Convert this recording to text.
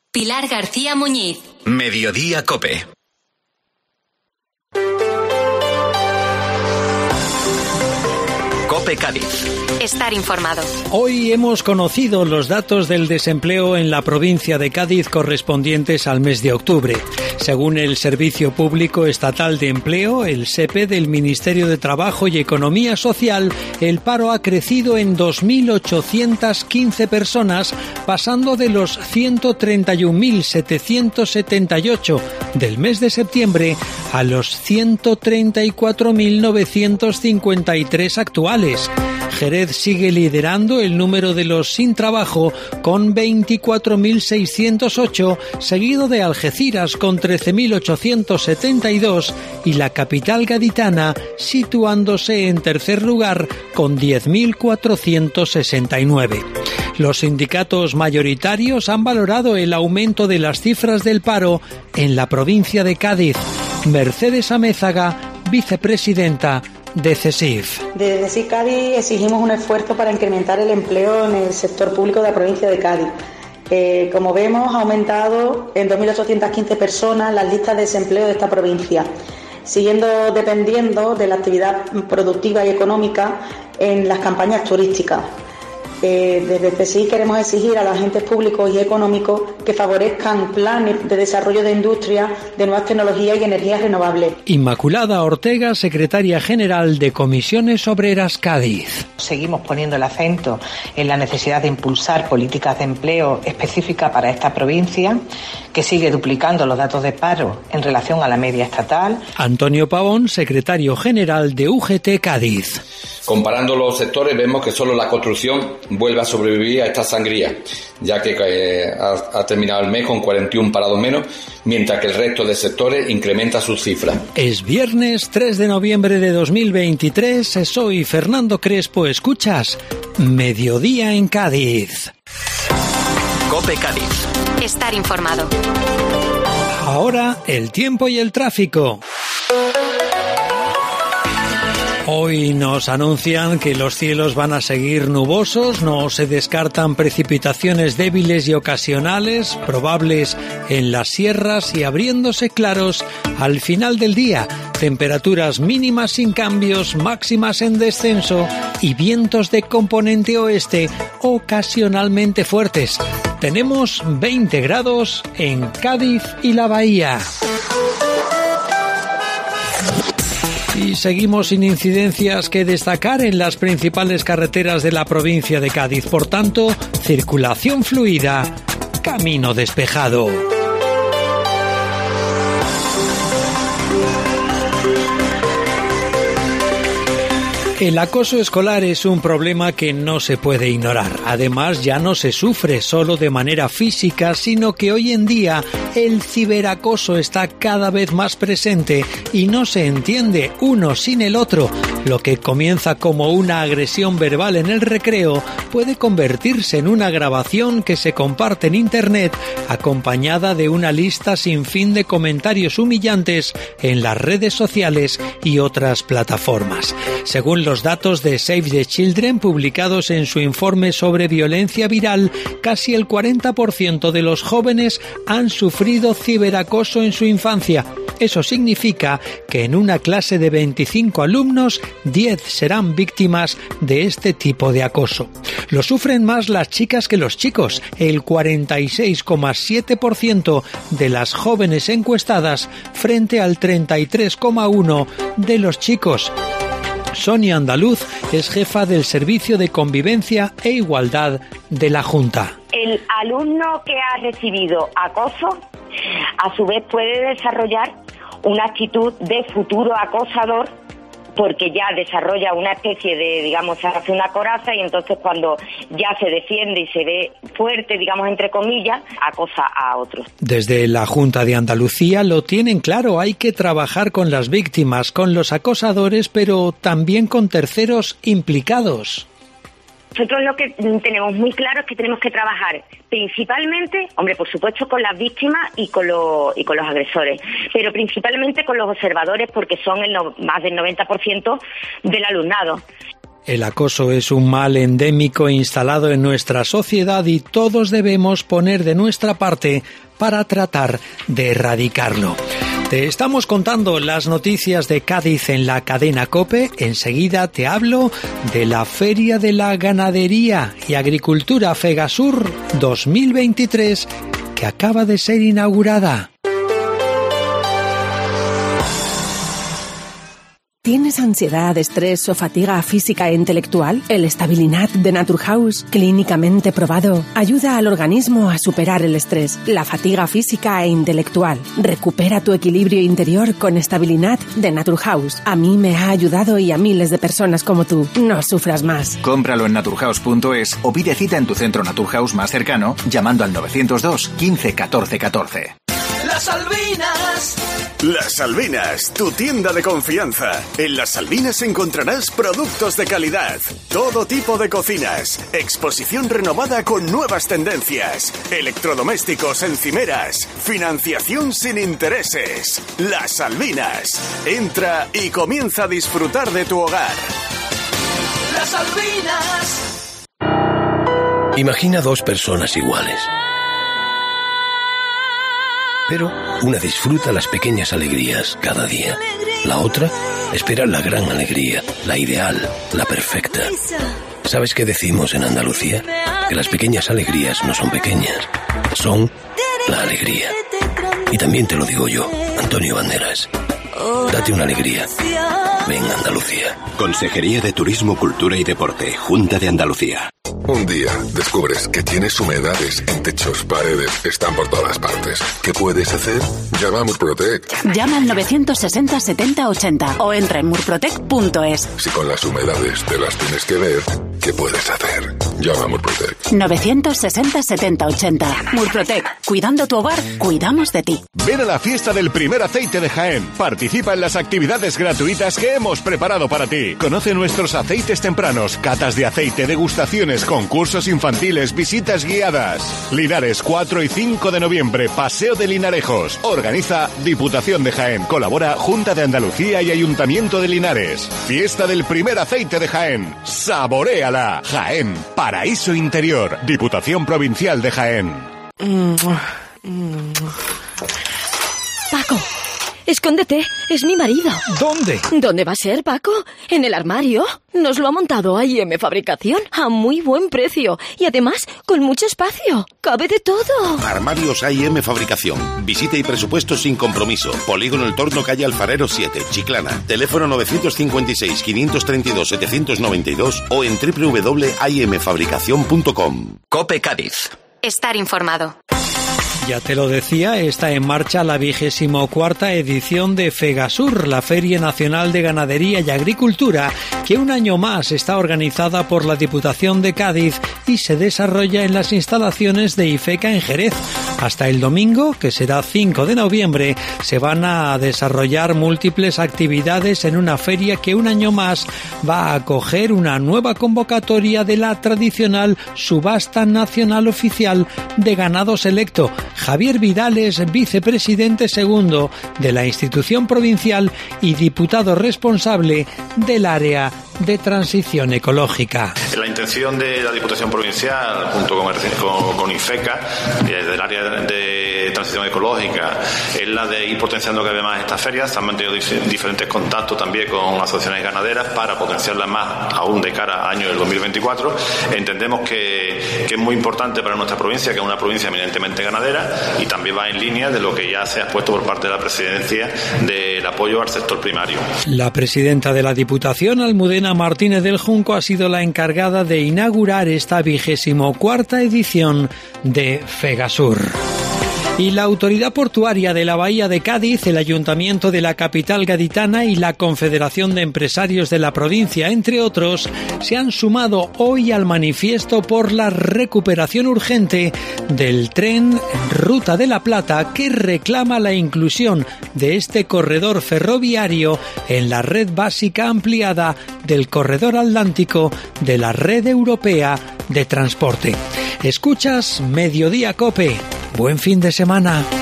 Pilar García Muñiz. Mediodía COPE. COPE Cádiz. Estar informado. Hoy hemos conocido los datos del desempleo en la provincia de Cádiz correspondientes al mes de octubre. Según el Servicio Público Estatal de Empleo, el SEPE del Ministerio de Trabajo y Economía Social, el paro ha crecido en 2.815 personas, pasando de los 131.778 del mes de septiembre a los 134.953 actuales. Jerez sigue liderando el número de los sin trabajo con 24.608, seguido de Algeciras con 13.872 y la capital gaditana situándose en tercer lugar con 10.469. Los sindicatos mayoritarios han valorado el aumento de las cifras del paro en la provincia de Cádiz. Mercedes Amézaga, vicepresidenta de CESIF. Desde CESIF Cádiz exigimos un esfuerzo para incrementar el empleo en el sector público de la provincia de Cádiz. Como vemos, ha aumentado en 2.815 personas las listas de desempleo de esta provincia, siguiendo dependiendo de la actividad productiva y económica en las campañas turísticas. Desde CESIF queremos exigir a los agentes públicos y económicos que favorezcan planes de desarrollo de industria, de nuevas tecnologías y energías renovables. Inmaculada Ortega, secretaria general de Comisiones Obreras Cádiz. Seguimos poniendo el acento en la necesidad de impulsar políticas de empleo específicas para esta provincia, que sigue duplicando los datos de paro en relación a la media estatal. Antonio Pavón, secretario general de UGT Cádiz. Comparando los sectores vemos que solo la construcción vuelve a sobrevivir a esta sangría, ya que ha terminado el mes con 41 parados menos, mientras que el resto de sectores incrementa sus cifras. Es viernes 3 de noviembre de 2023, soy Fernando Crespo, escuchas Mediodía en Cádiz. COPE Cádiz. Estar informado. Ahora el tiempo y el tráfico. Hoy nos anuncian que los cielos van a seguir nubosos, no se descartan precipitaciones débiles y ocasionales, probables en las sierras y abriéndose claros al final del día. Temperaturas mínimas sin cambios, máximas en descenso y vientos de componente oeste ocasionalmente fuertes. Tenemos 20 grados en Cádiz y la Bahía. Y seguimos sin incidencias que destacar en las principales carreteras de la provincia de Cádiz. Por tanto, circulación fluida, camino despejado. El acoso escolar es un problema que no se puede ignorar. Además, ya no se sufre solo de manera física, sino que hoy en día el ciberacoso está cada vez más presente y no se entiende uno sin el otro. Lo que comienza como una agresión verbal en el recreo puede convertirse en una grabación que se comparte en Internet acompañada de una lista sin fin de comentarios humillantes en las redes sociales y otras plataformas. Según los datos de Save the Children publicados en su informe sobre violencia viral, casi el 40% de los jóvenes han sufrido ciberacoso en su infancia. Eso significa que en una clase de 25 alumnos, 10 serán víctimas de este tipo de acoso. Lo sufren más las chicas que los chicos. El 46,7% de las jóvenes encuestadas frente al 33,1% de los chicos. Sonia Andaluz es jefa del Servicio de Convivencia e Igualdad de la Junta. El alumno que ha recibido acoso, a su vez puede desarrollar una actitud de futuro acosador, porque ya desarrolla una especie de, digamos, hace una coraza y entonces cuando ya se defiende y se ve fuerte, digamos, entre comillas, acosa a otros. Desde la Junta de Andalucía lo tienen claro, hay que trabajar con las víctimas, con los acosadores, pero también con terceros implicados. Nosotros lo que tenemos muy claro es que tenemos que trabajar principalmente, hombre, por supuesto con las víctimas y con los agresores, pero principalmente con los observadores porque son más del 90% del alumnado. El acoso es un mal endémico instalado en nuestra sociedad y todos debemos poner de nuestra parte para tratar de erradicarlo. Te estamos contando las noticias de Cádiz en la cadena COPE. Enseguida te hablo de la Feria de la Ganadería y Agricultura Fegasur 2023 que acaba de ser inaugurada. ¿Tienes ansiedad, estrés o fatiga física e intelectual? El Stabilinat de Naturhaus, clínicamente probado, ayuda al organismo a superar el estrés, la fatiga física e intelectual. Recupera tu equilibrio interior con Stabilinat de Naturhaus. A mí me ha ayudado y a miles de personas como tú. No sufras más. Cómpralo en naturhaus.es o pide cita en tu centro Naturhaus más cercano llamando al 902 15 14 14. Las Salvinas. Las Salvinas, tu tienda de confianza. En Las Salvinas encontrarás productos de calidad, todo tipo de cocinas, exposición renovada con nuevas tendencias, electrodomésticos, encimeras, financiación sin intereses. Las Salvinas. Entra y comienza a disfrutar de tu hogar. Las Salvinas. Imagina dos personas iguales. Pero una disfruta las pequeñas alegrías cada día. La otra espera la gran alegría, la ideal, la perfecta. ¿Sabes qué decimos en Andalucía? Que las pequeñas alegrías no son pequeñas, son la alegría. Y también te lo digo yo, Antonio Banderas. Date una alegría. Ven Andalucía. Consejería de Turismo, Cultura y Deporte, Junta de Andalucía. Un día descubres que tienes humedades en techos, paredes, están por todas partes. ¿Qué puedes hacer? Llama a Murprotec. Llama al 960 70 80 o entra en murprotec.es. Si con las humedades te las tienes que ver, ¿qué puedes hacer? Llama a Murprotec. 960 70 80. Murprotec. Cuidando tu hogar, cuidamos de ti. Ven a la fiesta del primer aceite de Jaén. Participa en las actividades gratuitas que hemos preparado para ti. Conoce nuestros aceites tempranos, catas de aceite, degustaciones, concursos infantiles, visitas guiadas. Linares, 4 y 5 de noviembre, Paseo de Linarejos. Organiza Diputación de Jaén. Colabora Junta de Andalucía y Ayuntamiento de Linares. Fiesta del primer aceite de Jaén. Saboréala. Jaén, paraíso interior. Diputación Provincial de Jaén. Paco, escóndete, es mi marido. ¿Dónde? ¿Dónde va a ser, Paco? En el armario. Nos lo ha montado A&M Fabricación a muy buen precio y además con mucho espacio. Cabe de todo. Armarios A&M Fabricación. Visita y presupuesto sin compromiso. Polígono El Torno, calle Alfarero 7, Chiclana. Teléfono 956 532 792 o en www.amfabricacion.com. COPE Cádiz. Estar informado. Ya te lo decía, está en marcha la 24ª edición de Fegasur, la Feria Nacional de Ganadería y Agricultura, que un año más está organizada por la Diputación de Cádiz y se desarrolla en las instalaciones de IFECA en Jerez. Hasta el domingo, que será 5 de noviembre, se van a desarrollar múltiples actividades en una feria que un año más va a acoger una nueva convocatoria de la tradicional Subasta Nacional Oficial de Ganado Selecto. Javier Vidal es vicepresidente segundo de la institución provincial y diputado responsable del área de transición ecológica. La intención de la Diputación Provincial, junto con IFECA, del área de transición ecológica, es la de ir potenciando cada vez más estas ferias. Han mantenido diferentes contactos también con asociaciones ganaderas para potenciarlas más aún de cara al año del 2024. Entendemos que es muy importante para nuestra provincia, que es una provincia eminentemente ganadera, y también va en línea de lo que ya se ha expuesto por parte de la presidencia del apoyo al sector primario. La presidenta de la Diputación, Almudena Martínez del Junco, ha sido la encargada de inaugurar esta 24ª edición de Fegasur. Y la Autoridad Portuaria de la Bahía de Cádiz, el Ayuntamiento de la capital gaditana y la Confederación de Empresarios de la provincia, entre otros, se han sumado hoy al manifiesto por la recuperación urgente del tren Ruta de la Plata, que reclama la inclusión de este corredor ferroviario en la red básica ampliada del corredor atlántico de la Red Europea de Transporte. Escuchas Mediodía COPE. Buen fin de semana.